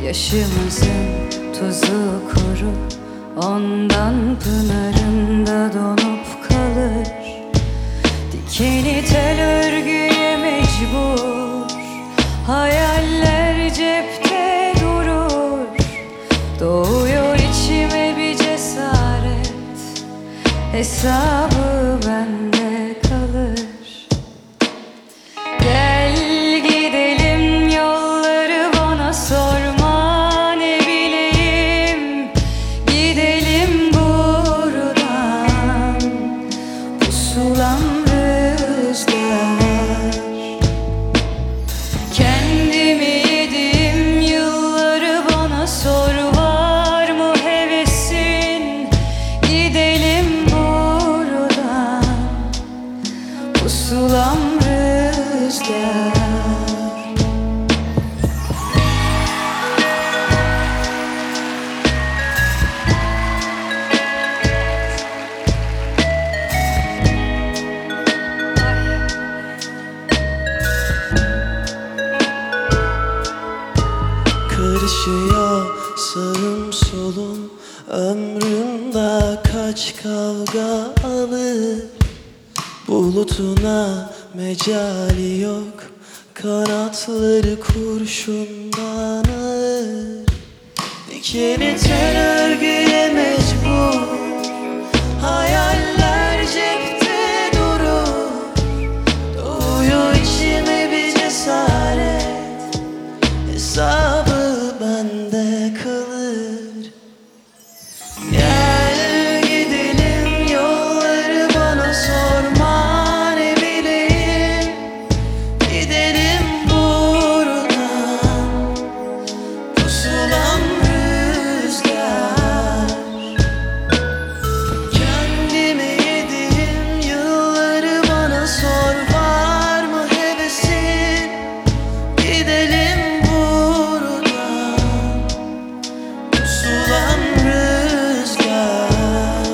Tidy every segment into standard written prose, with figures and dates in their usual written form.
Yaşımızın tuzu kuru, ondan pınarında donup kalır. Dikeni tel örgüye mecbur, hayaller cepte durur. Doğuyor içime bir cesaret, hesabı bende kalır. Gel gidelim yolları bana sorma, ne bileyim. Gidelim buradan, pusulam rüzgar. Kendimi yedim yılları bana sor, var mı hevesin? Gidelim buradan, pusulam rüzgar. Karışıyor sağım solum, ömrümde kaç kavga alır. Bulutuna mecali yok, kanatları kurşundan ağır. Dikeni tel örgüye mecbur, hayaller cepte durur. Doğuyor içime bir cesaret, hesabı bende kalır. Gel gidelim yolları bana sorma, ne bileyim. Gidelim buradan, pusulam rüzgar. Kendimi yedim yılları bana sor, var mı hevesin? Gidelim buradan, pusulam rüzgar.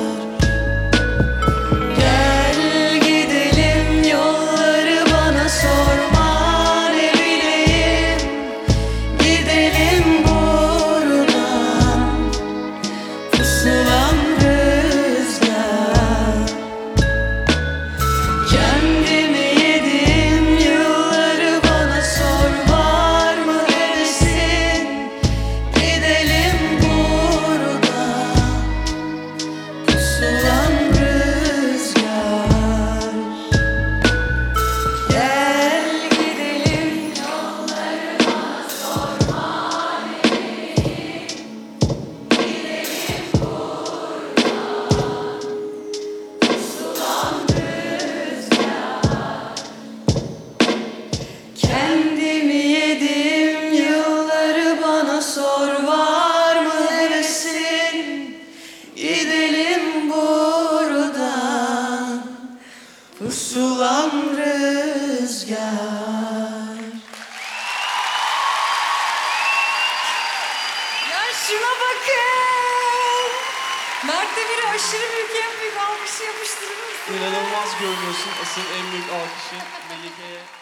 Gel gidelim yolları bana sorma, ne bileyim. Gidelim buradan, pusulam rüzgar. Kendimi yedim yılları bana sor, var mı hevesin? Gidelim buradan, pusulam rüzgar. Gel gidelim yolları bana sorma, ne bileyim. Gidelim buradan, pusulam rüzgar. Kendimi yedim yılları bana sor, var mı hevesin? Gidelim buradan, pusulam rüzgar. Ya şuna bakın! Mert Demir'e aşırı büyük, en büyük alkışı yapıştırır mısın? İnanılmaz görünüyorsun. Asıl en büyük alkışı Melike'ye.